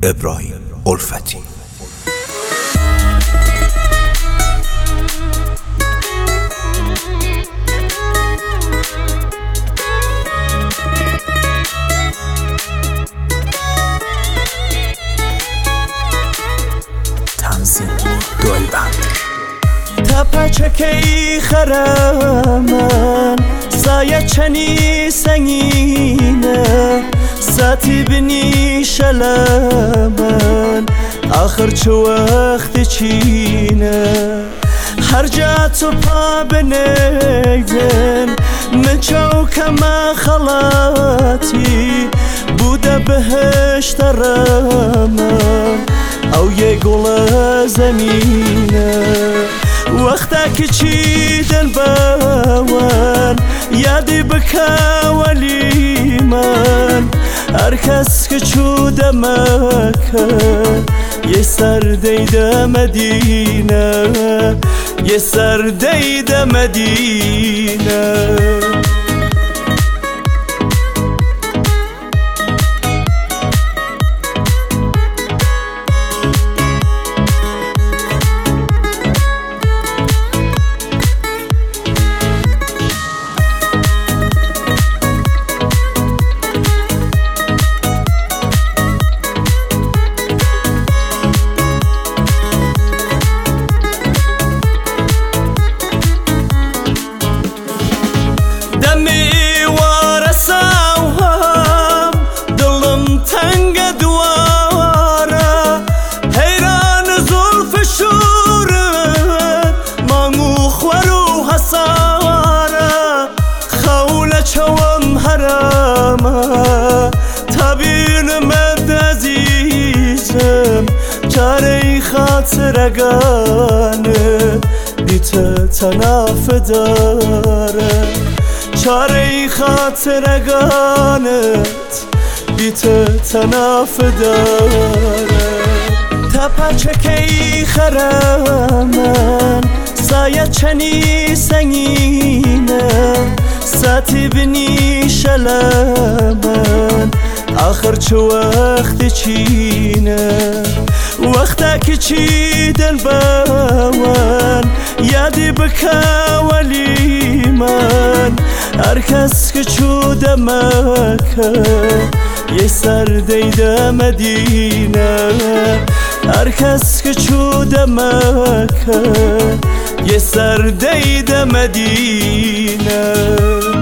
ابراهیم الفتی. تنظیم گلبند. تپچکی خرمن سایه چنی سنگینه ساتی بنی شلمن آخر چو وقت چینه هر جا تو پا بنیدن من چوکم خلاتی بوده بهشت رمم او یه گل زمینه وقتا که چیدن باون یادی بکا ولی من هر کس که چوده مکه یه سر دیده مدینه یه سر دیده مدینه چوام حرامه تبین مد عزیزم چاره خاطرگانه بیت تناف داره چاره خاطرگانت بیت تناف داره تپچکی خرمن سایه چنی سنگینه ساتی بنی شلمن آخر چو وقت چینه وقتا که چیدن باون یادی بکا ولی من هر کس که چوده مکه یه سر دیده مدینه هر کس که چوده مکه یه سر دیده مدینه